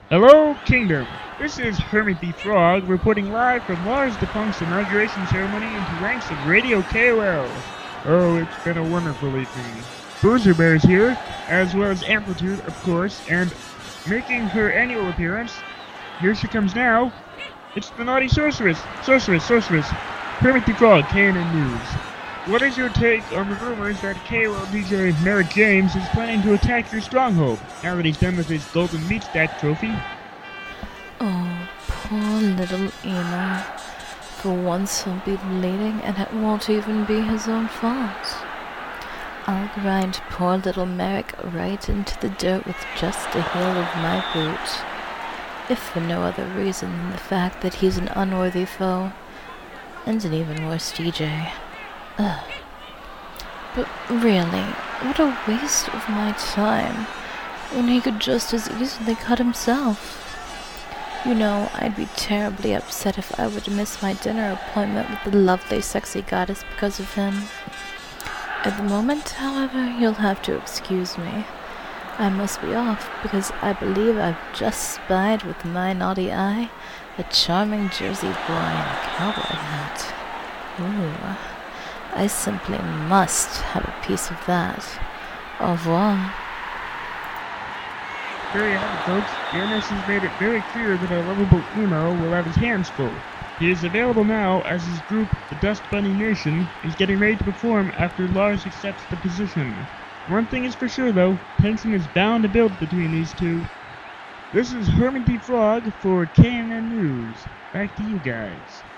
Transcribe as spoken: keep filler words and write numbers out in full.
Hello, Kingdom. This is Hermit the Frog reporting live from Lars the Punk's inauguration ceremony into ranks of Radio K O L. Oh, it's been a wonderful evening. Boozer Bear's here, as well as Amplitude, of course, and making her annual appearance, here she comes now. It's the Naughty Sorceress, Sorceress, Sorceress, Hermit the Frog, K N N News. What is your take on the rumors that K O L D J Merrick James is planning to attack your stronghold now that he's done with his Golden Meat Stack trophy? Oh, poor little Emo. For once he'll be bleeding and it won't even be his own fault. I'll grind poor little Merrick right into the dirt with just the heel of my boot. If for no other reason than the fact that he's an unworthy foe, and an even worse D J. Ugh. But really, what a waste of my time, when he could just as easily cut himself. You know, I'd be terribly upset if I were to miss my dinner appointment with the lovely, sexy goddess because of him. At the moment, however, you'll have to excuse me. I must be off, because I believe I've just spied with my naughty eye a charming Jersey boy in a cowboy hat. Ooh, I simply must have a piece of that. Au revoir. There you have it, folks. The N S has made it very clear that our lovable Emo will have his hands full. He is available now as his group, the Dust Bunny Nation, is getting ready to perform after Lars accepts the position. One thing is for sure, though, tension is bound to build between these two. This is Hermit the Frog for K N N News. Back to you guys.